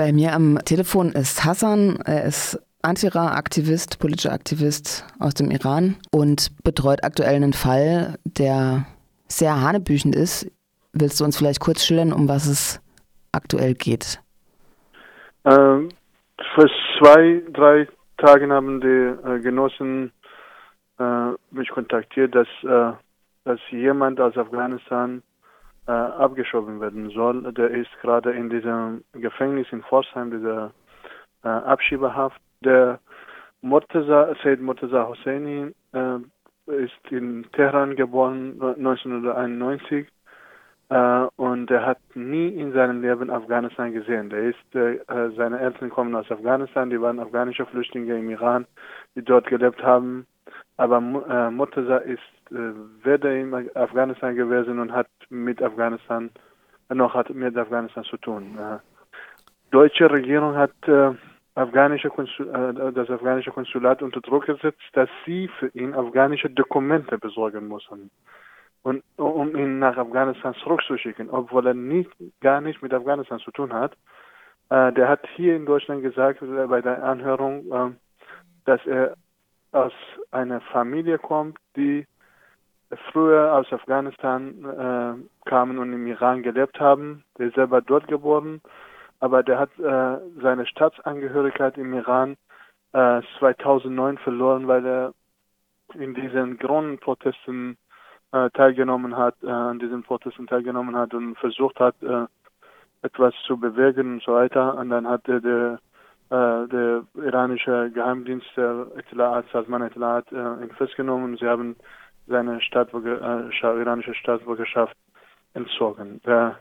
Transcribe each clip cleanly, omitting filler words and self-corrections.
Bei mir am Telefon ist Hassan. Er ist Antira-Aktivist, politischer Aktivist aus dem Iran und betreut aktuell einen Fall, der sehr hanebüchend ist. Willst du uns vielleicht kurz schildern, um was es aktuell geht? Vor 2-3 Tagen haben die Genossen mich kontaktiert, dass jemand aus Afghanistan abgeschoben werden soll. Der ist gerade in diesem Gefängnis in Forsheim, dieser Abschiebehaft. Der Said Murtaza Hosseini ist in Teheran geboren, 1991. Und er hat nie in seinem Leben Afghanistan gesehen. Seine Eltern kommen aus Afghanistan, die waren afghanische Flüchtlinge im Iran, die dort gelebt haben. Aber Murtaza ist weder in Afghanistan gewesen und hat mit Afghanistan zu tun. Deutsche Regierung hat das afghanische Konsulat unter Druck gesetzt, dass sie für ihn afghanische Dokumente besorgen müssen. Und um ihn nach Afghanistan zurückzuschicken, obwohl er gar nicht mit Afghanistan zu tun hat. Der hat hier in Deutschland gesagt, bei der Anhörung, dass er aus einer Familie kommt, die früher aus Afghanistan kamen und im Iran gelebt haben. Der ist selber dort geboren, aber der hat seine Staatsangehörigkeit im Iran 2009 verloren, weil er in diesen Grundprotesten teilgenommen hat und versucht hat, etwas zu bewegen und so weiter. Und dann hat der iranische Geheimdienst, der Salman Etelat, ihn festgenommen und sie haben seine iranische Staatsbürgerschaft entzogen.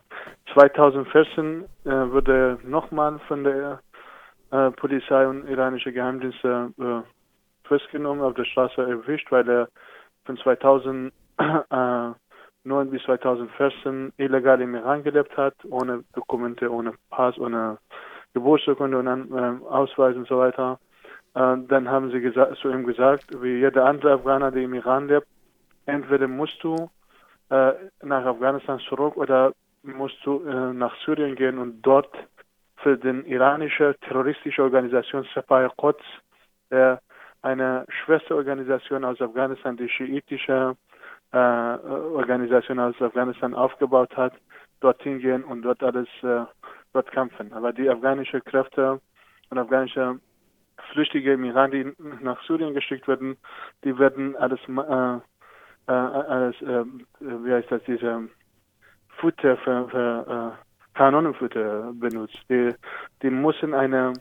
2014 wurde nochmal von der Polizei und iranische Geheimdienste festgenommen, auf der Straße erwischt, weil er von 2009 bis 2014 illegal im Iran gelebt hat, ohne Dokumente, ohne Pass, ohne Geburtsurkunde und Ausweis und so weiter. Dann haben sie zu ihm gesagt, wie jeder andere Afghaner, der im Iran lebt, entweder musst du nach Afghanistan zurück oder musst du nach Syrien gehen und dort für die iranische terroristische Organisation Sepah Quds, eine Schwesterorganisation aus Afghanistan, die schiitische Organisation aus Afghanistan aufgebaut hat, dorthin gehen und dort kämpfen. Aber die afghanischen Kräfte und afghanische Flüchtlinge im Iran, die nach Syrien geschickt werden, die werden diese Futter für Kanonenfutter benutzt. Die müssen eine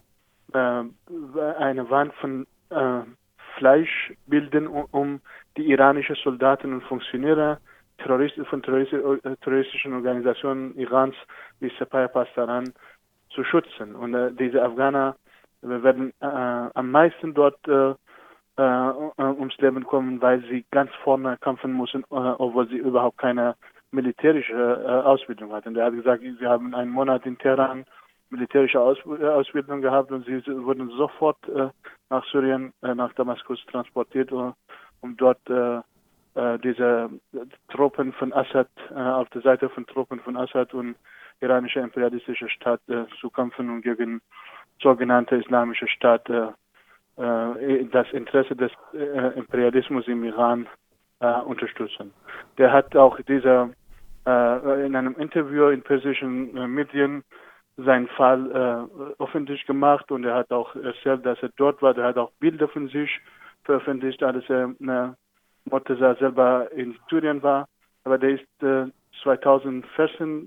Wand von Fleisch bilden, um die iranischen Soldaten und Funktionäre von terroristischen Organisationen Irans wie Sepah Pasdaran zu schützen. Und diese Afghaner werden am meisten dort ums Leben kommen, weil sie ganz vorne kämpfen müssen, obwohl sie überhaupt keine militärische Ausbildung hatten. Der hat gesagt, sie haben einen Monat in Teheran militärische Ausbildung gehabt und sie wurden sofort nach Syrien, nach Damaskus transportiert, um dort diese Truppen von Assad, auf der Seite von Truppen von Assad und iranischer imperialistischer Staat zu kämpfen und gegen sogenannte islamische Staat das Interesse des Imperialismus im Iran unterstützen. Der hat auch in einem Interview in persischen Medien seinen Fall öffentlich gemacht und er hat auch erzählt, dass er dort war. Er hat auch Bilder von sich veröffentlicht, als er Murtaza selber in Syrien war. Aber der ist 2014,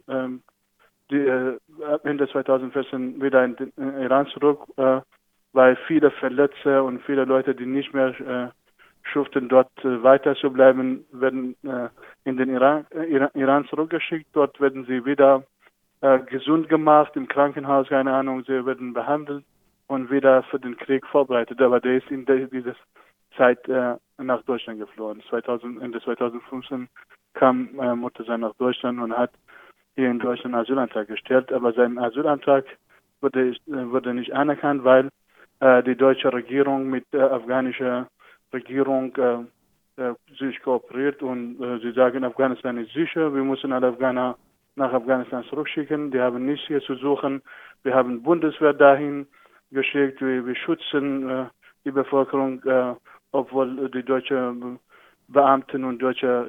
Ende 2014 wieder in den Iran zurück, weil viele Verletzte und viele Leute, die nicht mehr schuften, dort weiter zu bleiben, werden in den Iran zurückgeschickt. Dort werden sie wieder gesund gemacht, im Krankenhaus, keine Ahnung, sie werden behandelt und wieder für den Krieg vorbereitet. Aber der ist in dieser Zeit nach Deutschland geflohen. Ende 2015 kam Murtaza nach Deutschland und hat hier in Deutschland einen Asylantrag gestellt. Aber sein Asylantrag wurde nicht anerkannt, weil die deutsche Regierung mit der afghanischen Regierung sich kooperiert und sie sagen, Afghanistan ist sicher, wir müssen alle Afghaner nach Afghanistan zurückschicken, die haben nichts hier zu suchen. Wir haben Bundeswehr dahin geschickt, wir schützen die Bevölkerung, obwohl die deutschen Beamten und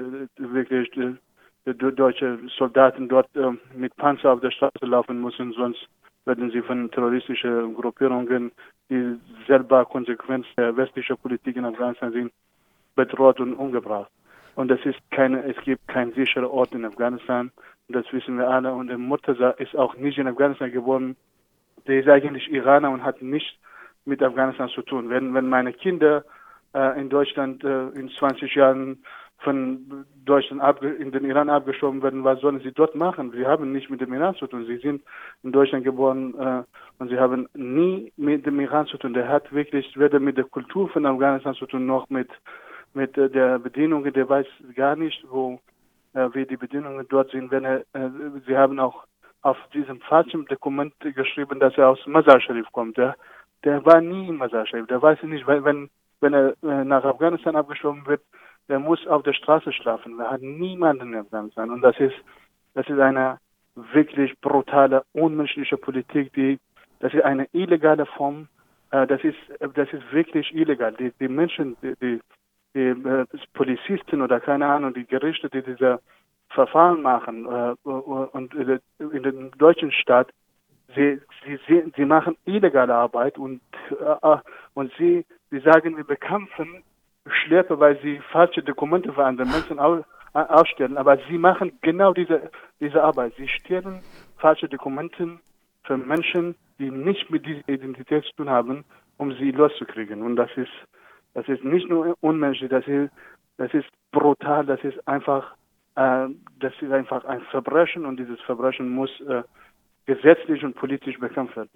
deutsche Soldaten dort mit Panzer auf der Straße laufen müssen, sonst werden sie von terroristischen Gruppierungen, die selber Konsequenz der westlichen Politik in Afghanistan sind, bedroht und umgebracht. Und es gibt keinen sicheren Ort in Afghanistan, das wissen wir alle. Und der Murtaza ist auch nicht in Afghanistan geboren. Der ist eigentlich Iraner und hat nichts mit Afghanistan zu tun. Wenn meine Kinder in Deutschland in 20 Jahren von Deutschland in den Iran abgeschoben werden, was sollen sie dort machen? Sie haben nicht mit dem Iran zu tun. Sie sind in Deutschland geboren und sie haben nie mit dem Iran zu tun. Der hat wirklich weder mit der Kultur von Afghanistan zu tun, noch mit der Bedienung. Der weiß gar nicht, wie die Bedingungen dort sind. Sie haben auch auf diesem falschen Dokument geschrieben, dass er aus Mazar Sharif kommt. Der war nie in Mazar Sharif. Der weiß nicht, wenn er nach Afghanistan abgeschoben wird, der muss auf der Straße schlafen. Er hat niemanden in Afghanistan. Und das ist eine wirklich brutale, unmenschliche Politik, das ist eine illegale Form. Das ist wirklich illegal. Die Menschen, die Polizisten oder keine Ahnung, die Gerichte, die diese Verfahren machen und in dem deutschen Staat, sie machen illegale Arbeit und sie sagen, wir bekämpfen Schlepper, weil sie falsche Dokumente für andere Menschen ausstellen. Aber sie machen genau diese Arbeit. Sie stellen falsche Dokumente für Menschen, die nicht mit dieser Identität zu tun haben, um sie loszukriegen. Und das ist nicht nur unmenschlich, das ist brutal, das ist einfach ein Verbrechen und dieses Verbrechen muss gesetzlich und politisch bekämpft werden.